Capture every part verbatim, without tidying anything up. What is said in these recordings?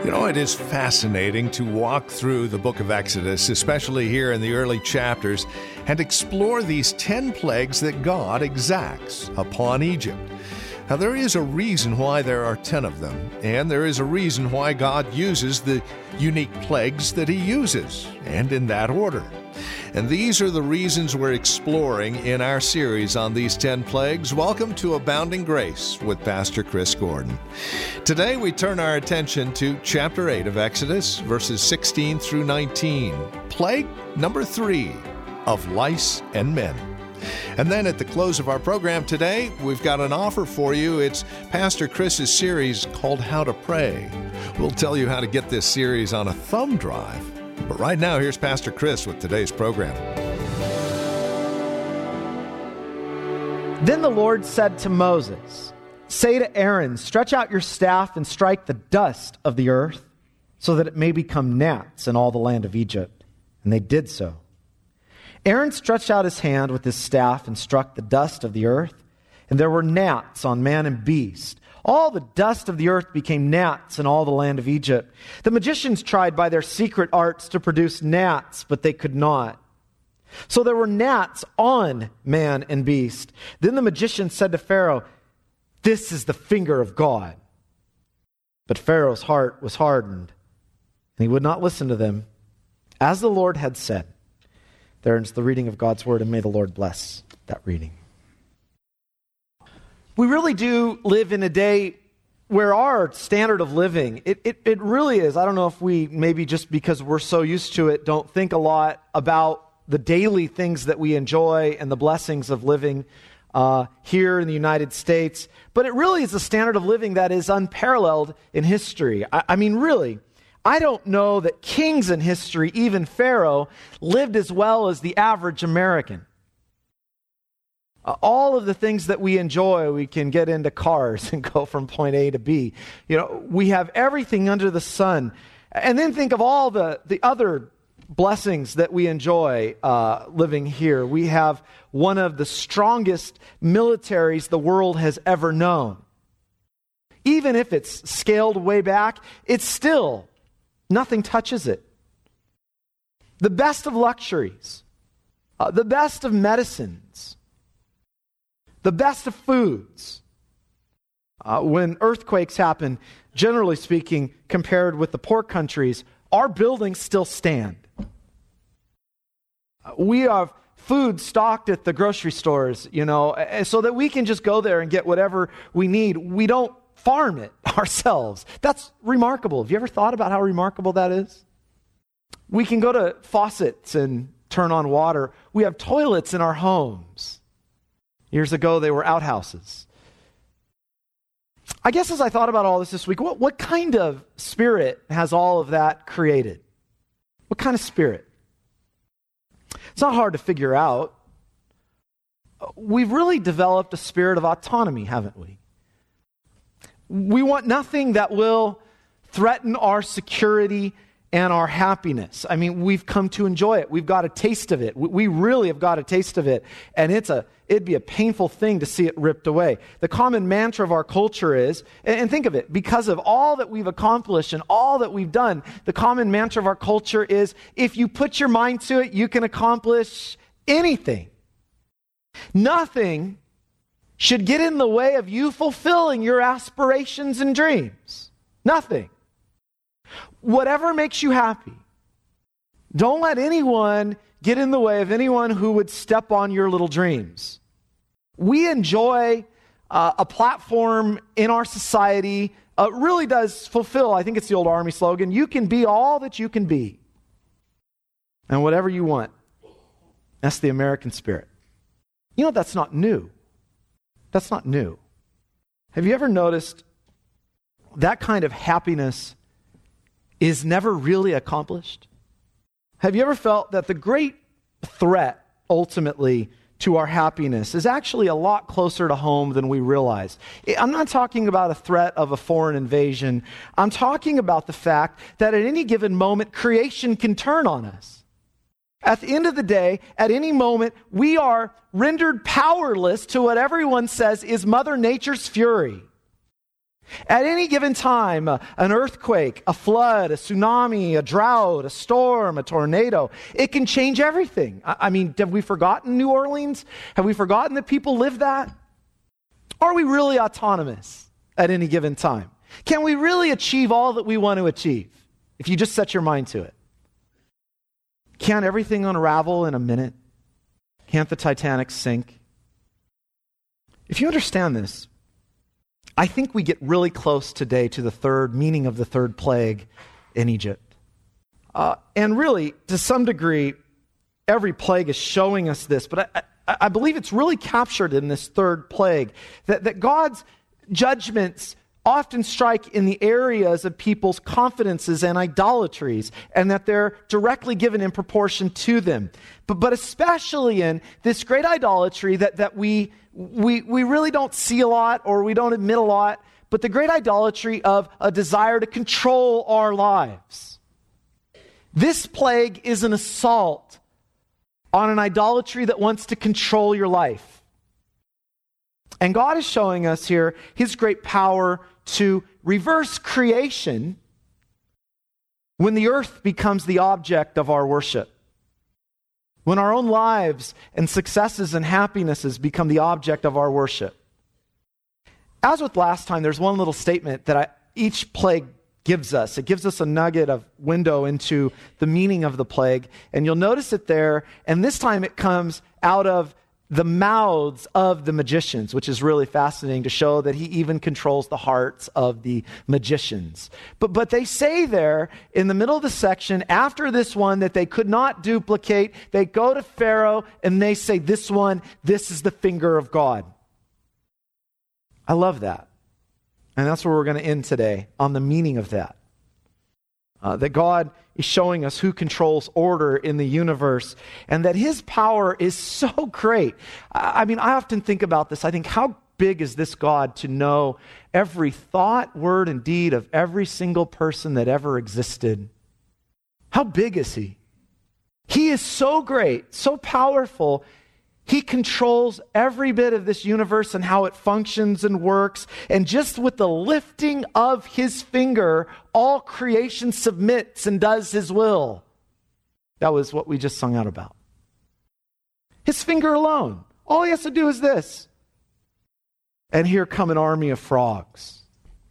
You know, it is fascinating to walk through the book of Exodus, especially here in the early chapters, and explore these ten plagues that God exacts upon Egypt. Now, there is a reason why there are ten of them, and there is a reason why God uses the unique plagues that He uses, and in that order. And these are the reasons we're exploring in our series on these ten plagues. Welcome to Abounding Grace with Pastor Chris Gordon. Today we turn our attention to chapter eight of Exodus, verses sixteen through nineteen. Plague number three, of lice and men. And then at the close of our program today, we've got an offer for you. It's Pastor Chris's series called How to Pray. We'll tell you how to get this series on a thumb drive. But right now, here's Pastor Chris with today's program. Then the Lord said to Moses, "Say to Aaron, stretch out your staff and strike the dust of the earth, so that it may become gnats in all the land of Egypt." And they did so. Aaron stretched out his hand with his staff and struck the dust of the earth, and there were gnats on man and beast. All the dust of the earth became gnats in all the land of Egypt. The magicians tried by their secret arts to produce gnats, but they could not. So there were gnats on man and beast. Then the magician said to Pharaoh, "This is the finger of God." But Pharaoh's heart was hardened, and he would not listen to them, as the Lord had said. There ends the reading of God's word, and may the Lord bless that reading. We really do live in a day where our standard of living, it, it, it really is, I don't know if we, maybe just because we're so used to it, don't think a lot about the daily things that we enjoy and the blessings of living uh, here in the United States. But it really is a standard of living that is unparalleled in history. I, I mean, really, I don't know that kings in history, even Pharaoh, lived as well as the average American. Uh, all of the things that we enjoy, we can get into cars and go from point A to B. You know, we have everything under the sun. And then think of all the, the other blessings that we enjoy uh, living here. We have one of the strongest militaries the world has ever known. Even if it's scaled way back, it's still, nothing touches it. The best of luxuries, uh, the best of medicines, the best of foods. Uh, when earthquakes happen, generally speaking, compared with the poor countries, our buildings still stand. Uh, we have food stocked at the grocery stores, you know, so that we can just go there and get whatever we need. We don't farm it ourselves. That's remarkable. Have you ever thought about how remarkable that is? We can go to faucets and turn on water. We have toilets in our homes. Years ago, they were outhouses. I guess as I thought about all this this week, what, what kind of spirit has all of that created? What kind of spirit? It's not hard to figure out. We've really developed a spirit of autonomy, haven't we? We want nothing that will threaten our security and our happiness. I mean, we've come to enjoy it. We've got a taste of it. We really have got a taste of it. And it's a, it'd be a painful thing to see it ripped away. The common mantra of our culture is, and think of it, because of all that we've accomplished and all that we've done, the common mantra of our culture is, if you put your mind to it, you can accomplish anything. Nothing should get in the way of you fulfilling your aspirations and dreams. Nothing. Whatever makes you happy. Don't let anyone get in the way of anyone who would step on your little dreams. We enjoy uh, a platform in our society. Uh, really does fulfill, I think it's the old Army slogan, you can be all that you can be. And whatever you want. That's the American spirit. You know, that's not new. That's not new. Have you ever noticed that kind of happiness is never really accomplished? Have you ever felt that the great threat, ultimately, to our happiness is actually a lot closer to home than we realize? I'm not talking about a threat of a foreign invasion. I'm talking about the fact that at any given moment, creation can turn on us. At the end of the day, at any moment, we are rendered powerless to what everyone says is Mother Nature's fury. At any given time, uh, an earthquake, a flood, a tsunami, a drought, a storm, a tornado, it can change everything. I, I mean, have we forgotten New Orleans? Have we forgotten that people live that? Are we really autonomous at any given time? Can we really achieve all that we want to achieve if you just set your mind to it? Can't everything unravel in a minute? Can't the Titanic sink? If you understand this, I think we get really close today to the third meaning of the third plague in Egypt. Uh, and really, to some degree, every plague is showing us this, but I, I, I believe it's really captured in this third plague, that, that God's judgments often strike in the areas of people's confidences and idolatries, and that they're directly given in proportion to them. But, but especially in this great idolatry that, that we, we, we really don't see a lot, or we don't admit a lot, but the great idolatry of a desire to control our lives. This plague is an assault on an idolatry that wants to control your life. And God is showing us here his great power to reverse creation when the earth becomes the object of our worship. When our own lives and successes and happinesses become the object of our worship. As with last time, there's one little statement that I, each plague gives us. It gives us a nugget of window into the meaning of the plague. And you'll notice it there. And this time it comes out of the mouths of the magicians, which is really fascinating to show that he even controls the hearts of the magicians. But, but they say there in the middle of the section, after this one that they could not duplicate, they go to Pharaoh and they say, this one, this is the finger of God. I love that. And that's where we're going to end today, on the meaning of that. Uh, that God is showing us who controls order in the universe, and that his power is so great. I, I mean, I often think about this. I think, how big is this God to know every thought, word, and deed of every single person that ever existed? How big is he? He is so great, so powerful. He controls every bit of this universe and how it functions and works. And just with the lifting of his finger, all creation submits and does his will. That was what we just sung out about. His finger alone. All he has to do is this. And here come an army of frogs.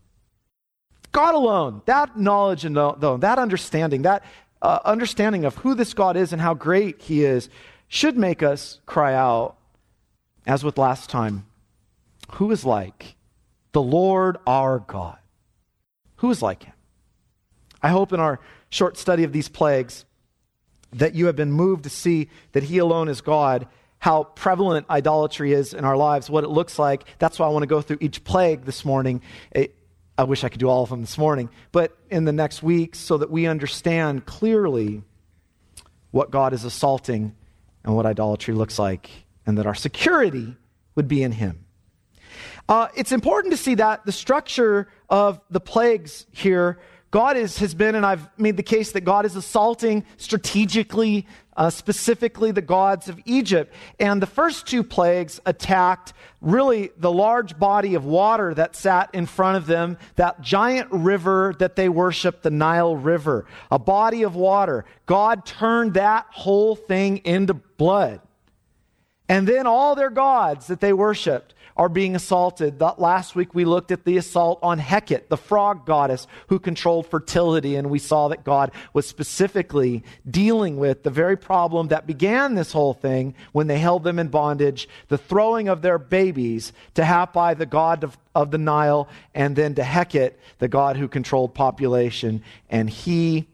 God alone, that knowledge and that understanding, that uh, understanding of who this God is and how great he is, should make us cry out, as with last time, who is like the Lord our God? Who is like him? I hope in our short study of these plagues that you have been moved to see that he alone is God, how prevalent idolatry is in our lives, what it looks like. That's why I want to go through each plague this morning. It, I wish I could do all of them this morning, but in the next week, so that we understand clearly what God is assaulting and what idolatry looks like, and that our security would be in him. Uh, it's important to see that the structure of the plagues here, God is, has been, and I've made the case that God is assaulting strategically, uh, specifically the gods of Egypt. And the first two plagues attacked really the large body of water that sat in front of them, that giant river that they worshiped, the Nile River, a body of water. God turned that whole thing into blood. And then all their gods that they worshiped are being assaulted. That last week we looked at the assault on Hecate, the frog goddess who controlled fertility, and we saw that God was specifically dealing with the very problem that began this whole thing when they held them in bondage, the throwing of their babies to Hapi, the god of, of the Nile, and then to Hecate, the god who controlled population, and he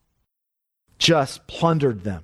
just plundered them.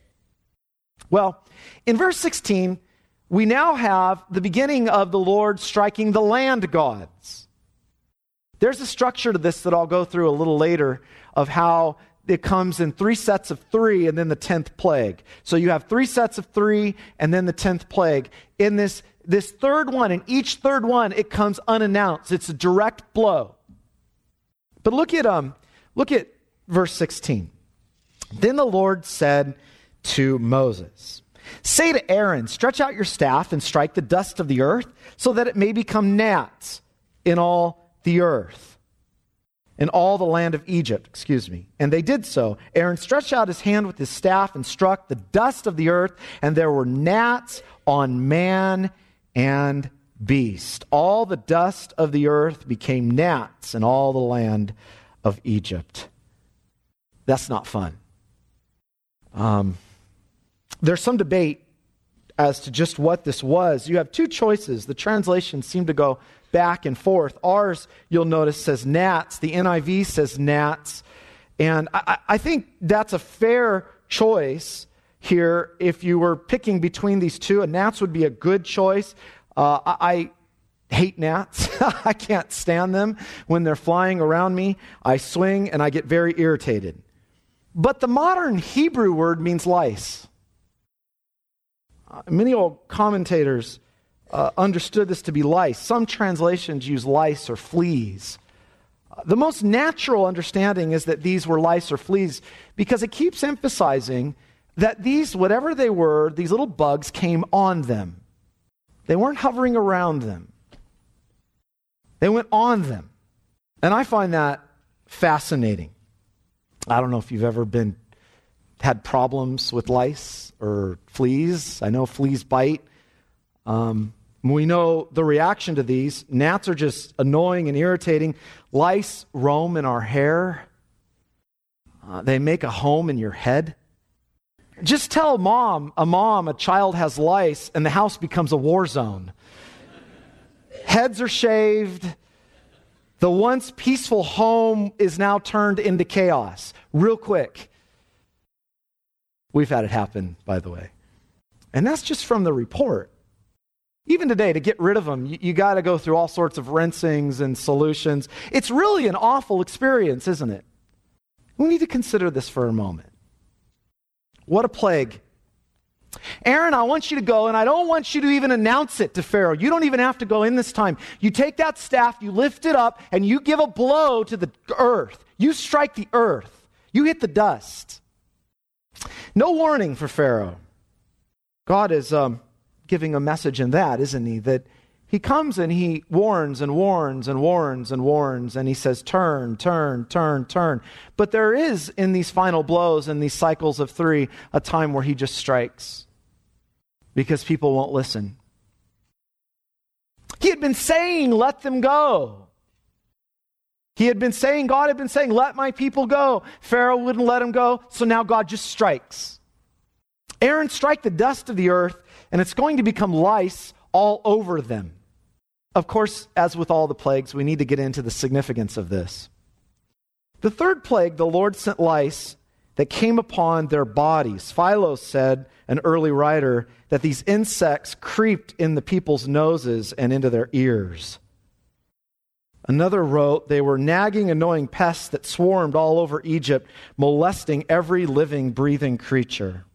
Well, in verse sixteen, we now have the beginning of the Lord striking the land gods. There's a structure to this that I'll go through a little later of how it comes in three sets of three and then the tenth plague. So you have three sets of three and then the tenth plague. In this, this third one, in each third one, it comes unannounced. It's a direct blow. But look at, um, look at verse sixteen. Then the Lord said to Moses, say to Aaron, stretch out your staff and strike the dust of the earth so that it may become gnats in all the earth in all the land of Egypt, excuse me. And they did so. Aaron stretched out his hand with his staff and struck the dust of the earth, and there were gnats on man and beast. All the dust of the earth became gnats in all the land of Egypt. That's not fun. Um, there's some debate as to just what this was. You have two choices. The translations seem to go back and forth. Ours, you'll notice, says gnats. The N I V says gnats. And I, I think that's a fair choice here. If you were picking between these two, a gnats would be a good choice. Uh, I, I hate gnats. I can't stand them when they're flying around me. I swing and I get very irritated. But the modern Hebrew word means lice. Uh, many old commentators uh, understood this to be lice. Some translations use lice or fleas. Uh, the most natural understanding is that these were lice or fleas because it keeps emphasizing that these, whatever they were, these little bugs came on them. They weren't hovering around them. They went on them. And I find that fascinating. I don't know if you've ever been had problems with lice or fleas. I know fleas bite. Um, we know the reaction to these. Gnats are just annoying and irritating. Lice roam in our hair. Uh, they make a home in your head. Just tell mom, a mom, a child has lice, and the house becomes a war zone. Heads are shaved. The once peaceful home is now turned into chaos, real quick. We've had it happen, by the way. And that's just from the report. Even today, to get rid of them, you, you got to go through all sorts of rinsings and solutions. It's really an awful experience, isn't it? We need to consider this for a moment. What a plague. Aaron, I want you to go, and I don't want you to even announce it to Pharaoh. You don't even have to go in this time. You take that staff, you lift it up, and you give a blow to the earth. You strike the earth. You hit the dust. No warning for Pharaoh. God is um, giving a message in that, isn't he? That he comes and he warns and warns and warns and warns, and he says, turn, turn, turn, turn. But there is, in these final blows, in these cycles of three, a time where he just strikes because people won't listen. He had been saying, let them go. He had been saying, God had been saying, let my people go. Pharaoh wouldn't let him go, so now God just strikes. Aaron, strike the dust of the earth, and it's going to become lice all over them. Of course, as with all the plagues, we need to get into the significance of this. The third plague, the Lord sent lice that came upon their bodies. Philo said, an early writer, that these insects creeped in the people's noses and into their ears. Another wrote, they were nagging, annoying pests that swarmed all over Egypt, molesting every living, breathing creature.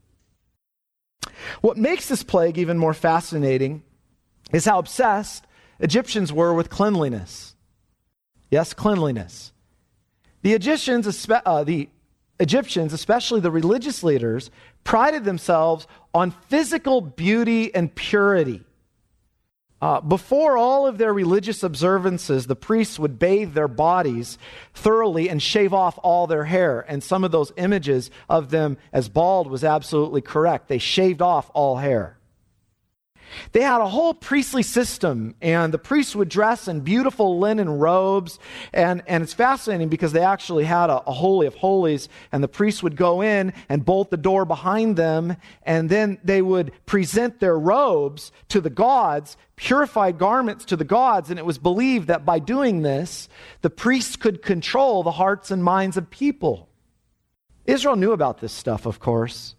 What makes this plague even more fascinating is how obsessed Egyptians were with cleanliness. Yes, cleanliness. The Egyptians, uh, the Egyptians, especially the religious leaders, prided themselves on physical beauty and purity. Uh, before all of their religious observances, the priests would bathe their bodies thoroughly and shave off all their hair. And some of those images of them as bald was absolutely correct. They shaved off all hair. They had a whole priestly system, and the priests would dress in beautiful linen robes. And, and it's fascinating because they actually had a, a Holy of Holies, and the priests would go in and bolt the door behind them, and then they would present their robes to the gods, purified garments to the gods, and it was believed that by doing this, the priests could control the hearts and minds of people. Israel knew about this stuff, of course.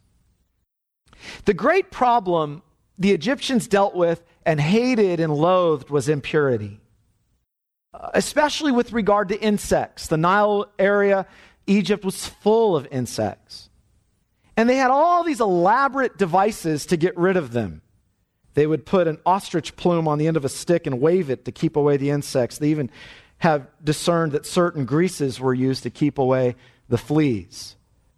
The great problem the Egyptians dealt with and hated and loathed was impurity, especially with regard to insects. The Nile area, Egypt, was full of insects. And they had all these elaborate devices to get rid of them. They would put an ostrich plume on the end of a stick and wave it to keep away the insects. They even have discerned that certain greases were used to keep away the fleas.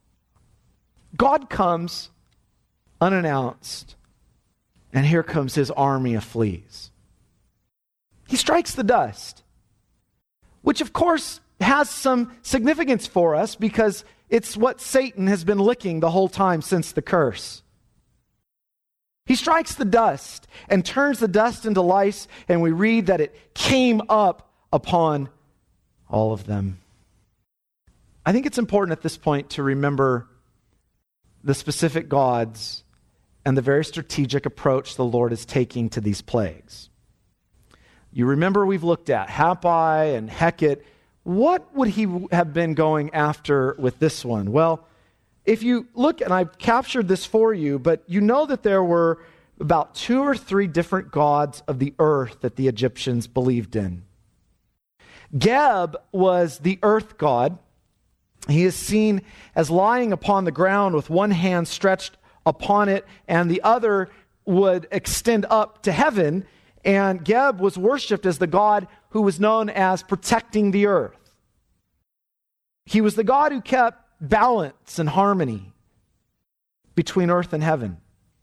God comes unannounced, and here comes his army of fleas. He strikes the dust. which of course has some significance for us because it's what Satan has been licking the whole time since the curse. He strikes the dust and turns the dust into lice, and we read that it came up upon all of them. I think it's important at this point to remember the specific gods and the very strategic approach the Lord is taking to these plagues. You remember we've looked at Happai and Heket. What would he have been going after with this one? Well, if you look, and I've captured this for you, but you know that there were about two or three different gods of the earth that the Egyptians believed in. Geb was the earth god. He is seen as lying upon the ground with one hand stretched upon it, and the other would extend up to heaven. And Geb was worshipped as the god who was known as protecting the earth. He was the god who kept balance and harmony between earth and heaven,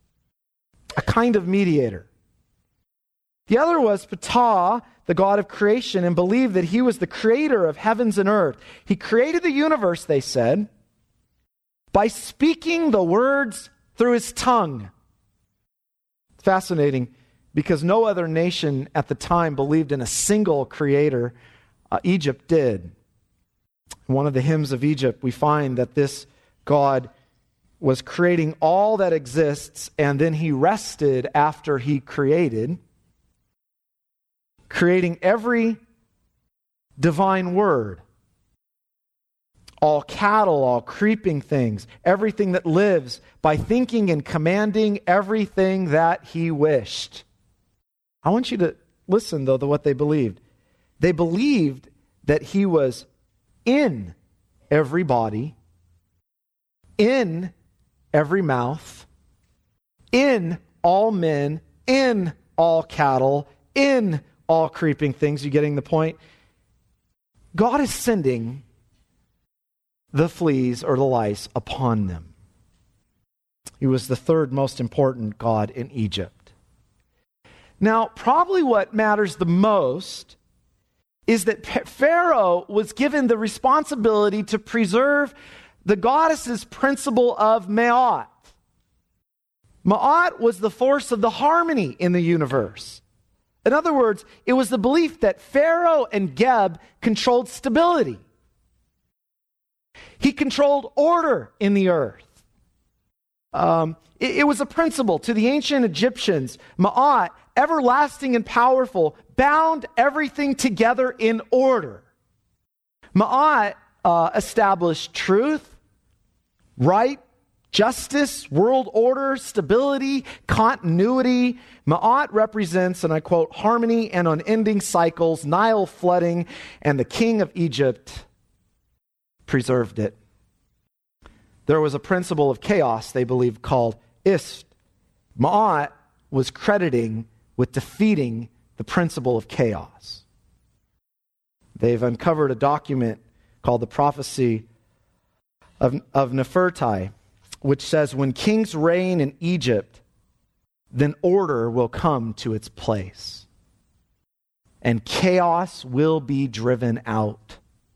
a kind of mediator. The other was Ptah, the god of creation, and believed that he was the creator of heavens and earth. He created the universe, they said, by speaking the words through his tongue. It's fascinating because no other nation at the time believed in a single creator. Uh, Egypt did. In one of the hymns of Egypt, we find that this God was creating all that exists, and then he rested after he created, creating every divine word, all cattle, all creeping things, everything that lives, by thinking and commanding everything that he wished. I want you to listen, though, to what they believed. They believed that he was in every body, in every mouth, in all men, in all cattle, in all creeping things. You getting the point? God is sending the fleas or the lice upon them. He was the third most important god in Egypt. Now, probably what matters the most is that Pharaoh was given the responsibility to preserve the goddess's principle of Ma'at. Ma'at was the force of the harmony in the universe. In other words, it was the belief that Pharaoh and Geb controlled stability. He controlled order in the earth. Um, it, it was a principle to the ancient Egyptians. Ma'at, everlasting and powerful, bound everything together in order. Ma'at uh, established truth, right, justice, world order, stability, continuity. Ma'at represents, and I quote, harmony and unending cycles, Nile flooding, and the king of Egypt preserved it. There was a principle of chaos, they believed, called Ist. Ma'at was crediting with defeating the principle of chaos. They've uncovered a document called the Prophecy of, of Nefertiti, which says, when kings reign in Egypt, then order will come to its place, and chaos will be driven out.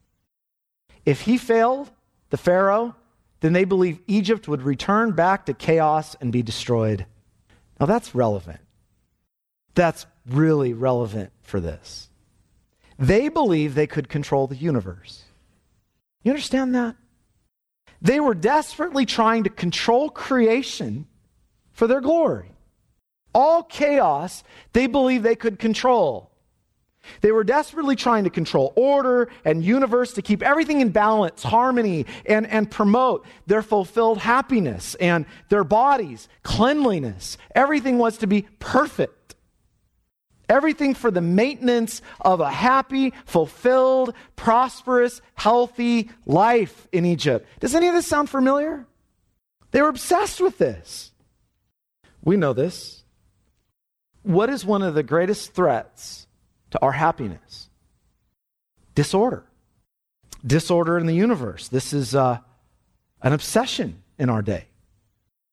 If he failed, the Pharaoh, then they believe Egypt would return back to chaos and be destroyed. Now that's relevant. That's really relevant for this. They believe they could control the universe. You understand that? They were desperately trying to control creation for their glory. All chaos, they believed they could control. They were desperately trying to control order and universe to keep everything in balance, harmony, and, and promote their fulfilled happiness and their bodies, cleanliness. Everything was to be perfect. Everything for the maintenance of a happy, fulfilled, prosperous, healthy life in Egypt. Does any of this sound familiar? They were obsessed with this. We know this. What is one of the greatest threats to our happiness? Disorder. Disorder in the universe. This is uh, an obsession in our day.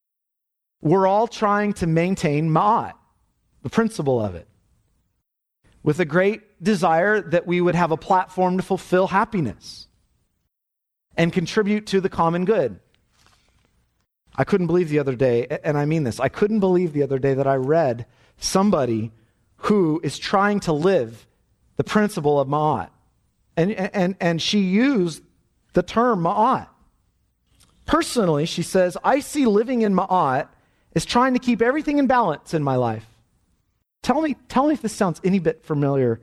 We're all trying to maintain Ma'at, the principle of it. with a great desire that we would have a platform to fulfill happiness and contribute to the common good. I couldn't believe the other day, and I mean this, I couldn't believe the other day that I read somebody who is trying to live the principle of Ma'at. And, and, and she used the term Ma'at. Personally, she says, I see living in Ma'at as trying to keep everything in balance in my life. Tell me, tell me if this sounds any bit familiar.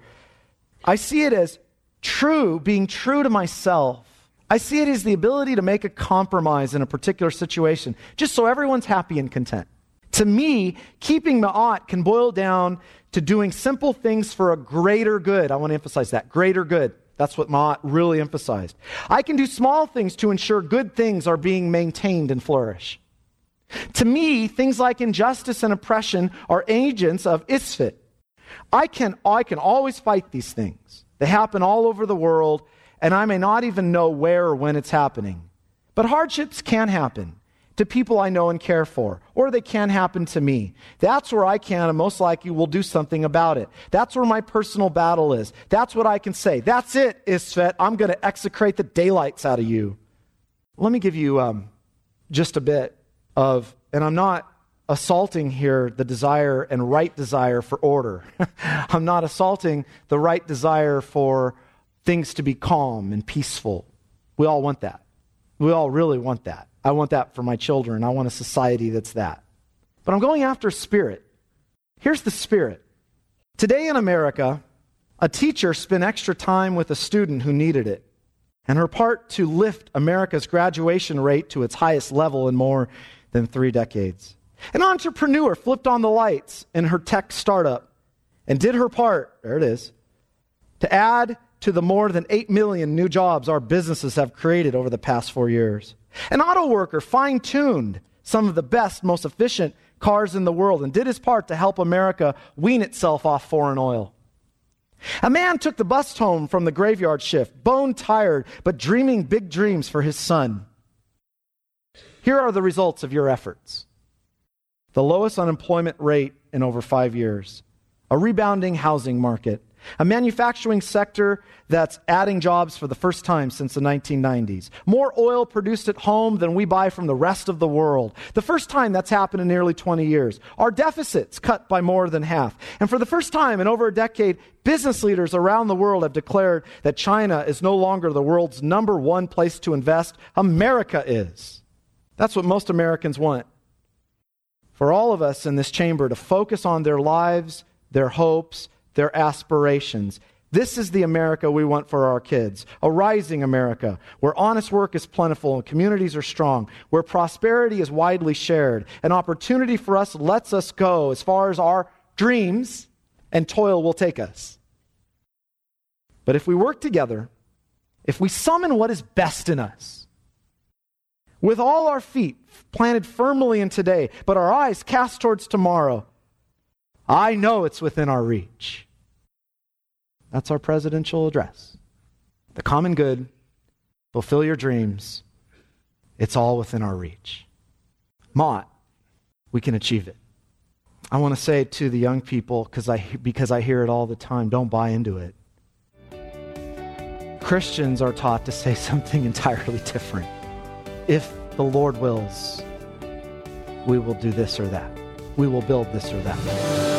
I see it as true, being true to myself. I see it as the ability to make a compromise in a particular situation, just so everyone's happy and content. To me, keeping Ma'at can boil down to doing simple things for a greater good. I want to emphasize that, greater good. That's what Ma'at really emphasized. I can do small things to ensure good things are being maintained and flourish. To me, things like injustice and oppression are agents of Isfet. I can, I can always fight these things. They happen all over the world, and I may not even know where or when it's happening. But hardships can happen to people I know and care for, or they can happen to me. That's where I can and most likely will do something about it. That's where my personal battle is. That's what I can say. That's it, Isfet. I'm going to execrate the daylights out of you. Let me give you um, just a bit of, and I'm not assaulting here the desire and right desire for order. I'm not assaulting the right desire for things to be calm and peaceful. We all want that. We all really want that. I want that for my children. I want a society that's that. But I'm going after spirit. Here's the spirit. Today in America, a teacher spent extra time with a student who needed it. And her part to lift America's graduation rate to its highest level in more than three decades. An entrepreneur flipped on the lights in her tech startup and did her part, there it is, to add to the more than eight million new jobs our businesses have created over the past four years. An auto worker fine-tuned some of the best, most efficient cars in the world and did his part to help America wean itself off foreign oil. A man took the bus home from the graveyard shift, bone-tired, but dreaming big dreams for his son. Here are the results of your efforts. The lowest unemployment rate in over five years, a rebounding housing market, a manufacturing sector that's adding jobs for the first time since the nineteen nineties. More oil produced at home than we buy from the rest of the world. The first time that's happened in nearly twenty years. Our deficits cut by more than half. And for the first time in over a decade, business leaders around the world have declared that China is no longer the world's number one place to invest. America is. That's what most Americans want. For all of us in this chamber to focus on their lives, their hopes, their aspirations. This is the America we want for our kids. A rising America where honest work is plentiful and communities are strong, where prosperity is widely shared. An opportunity for us lets us go as far as our dreams and toil will take us. But if we work together, if we summon what is best in us, with all our feet planted firmly in today, but our eyes cast towards tomorrow, I know it's within our reach. That's our presidential address. The common good, fulfill your dreams. It's all within our reach. Ma'at, we can achieve it. I want to say to the young people, because I, because I hear it all the time, don't buy into it. Christians are taught to say something entirely different. If the Lord wills, we will do this or that. We will build this or that.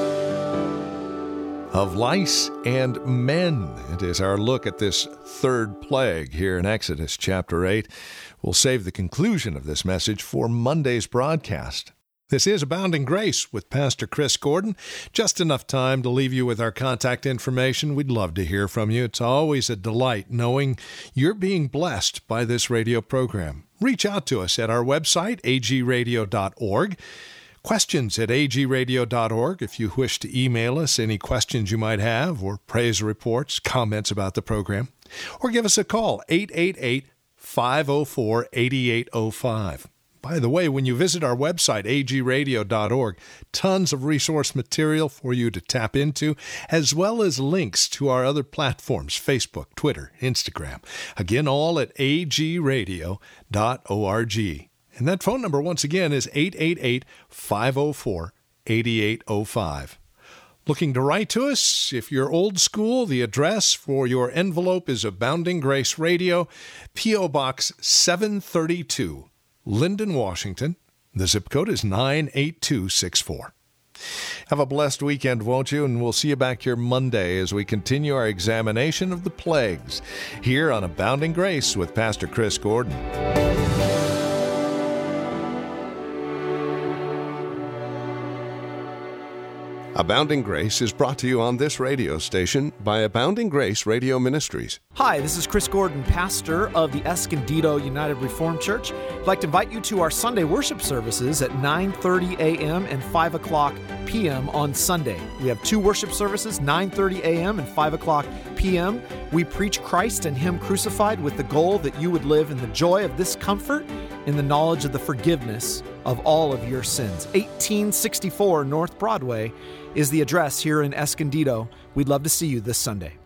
Of lice and men. It is our look at this third plague here in Exodus chapter eight. We'll save the conclusion of this message for Monday's broadcast. This is Abounding Grace with Pastor Chris Gordon. Just enough time to leave you with our contact information. We'd love to hear from you. It's always a delight knowing you're being blessed by this radio program. Reach out to us at our website, a g radio dot org. Questions at a g radio dot org if you wish to email us any questions you might have or praise reports, comments about the program. Or give us a call, eight eight eight, five oh four, eight eight oh five. By the way, when you visit our website, a g radio dot org, tons of resource material for you to tap into, as well as links to our other platforms, Facebook, Twitter, Instagram. Again, all at a g radio dot org. And that phone number, once again, is eight eight eight, five oh four, eight eight oh five. Looking to write to us? If you're old school, the address for your envelope is Abounding Grace Radio, P O Box seven thirty-two, Linden, Washington. The zip code is nine eight two six four. Have a blessed weekend, won't you? And we'll see you back here Monday as we continue our examination of the plagues here on Abounding Grace with Pastor Chris Gordon. Abounding Grace is brought to you on this radio station by Abounding Grace Radio Ministries. Hi, this is Chris Gordon, pastor of the Escondido United Reformed Church. I'd like to invite you to our Sunday worship services at nine thirty a.m. and five o'clock p.m. on Sunday. We have two worship services, nine thirty a.m. and five o'clock p.m. We preach Christ and Him crucified with the goal that you would live in the joy of this comfort, in the knowledge of the forgiveness of all of your sins. eighteen sixty-four North Broadway is the address here in Escondido. We'd love to see you this Sunday.